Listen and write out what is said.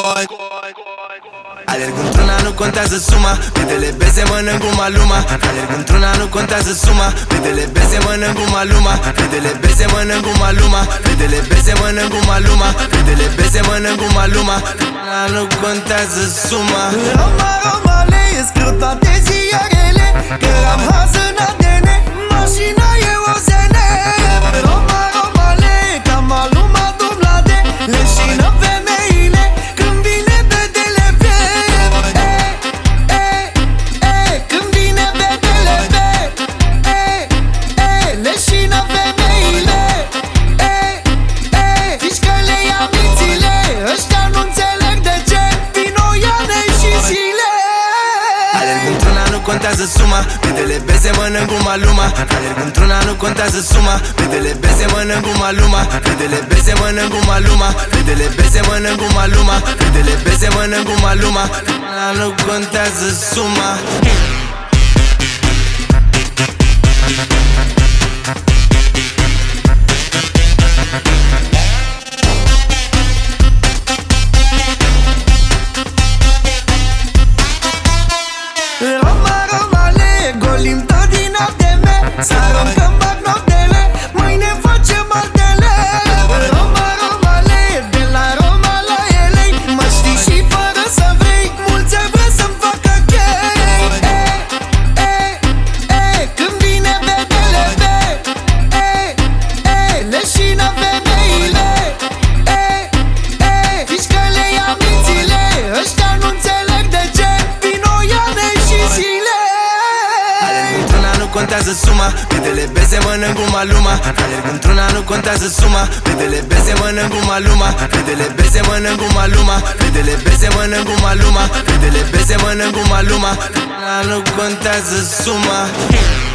Alerg într-una, nu contează suma. Fetele bese mănânc cu maluma. Alerg într-una, nu contează suma. Fetele bese mănânc cu maluma. Fetele bese mănânc cu maluma. Fetele bese mănânc cu maluma. Fetele bese mănânc cu maluma. Nu contează suma. Roma, Romale, scriu toate ziarele că am haz în ADN, mașina e o zene. Roma, Romale, ca maluma dublade, leșină femeile când vine bedele pe. Când vine bedele pe. Leșină femeile. Zici că le ia mințile, ăștia nu înțeleg de ce vino Iane și zile. Alerg într-una, nu contează suma. Fetele bese mănânc cu maluma. Alerg într-una, nu contează suma. Fetele bese mănânc cu maluma. Fetele bese mănânc cu maluma. Fetele bese mănânc cu maluma. Fetele bese mănânc cu maluma. Nu contează suma. Roma, Romale, golim tot din ADM, să aruncăm bagnotele, mâine facem altele. Roma, Romale, de la Roma la LA, mă știi și fără să vrei, mulți ar vrea să-mi facă chei. Când vine bedele pe. Leșină femeile. Zici că le ia mințile, ăștia nu înțeleg de ce vino Iane și zile. Alerg într-una, nu contează suma. Fetele bese mănânc cu maluma. Alerg într-una, nu contează suma. Fetele bese mănânc cu maluma. Fetele bese mănânc cu maluma. Fetele bese mănânc cu maluma. Fetele bese mănânc cu maluma. Nu contează suma.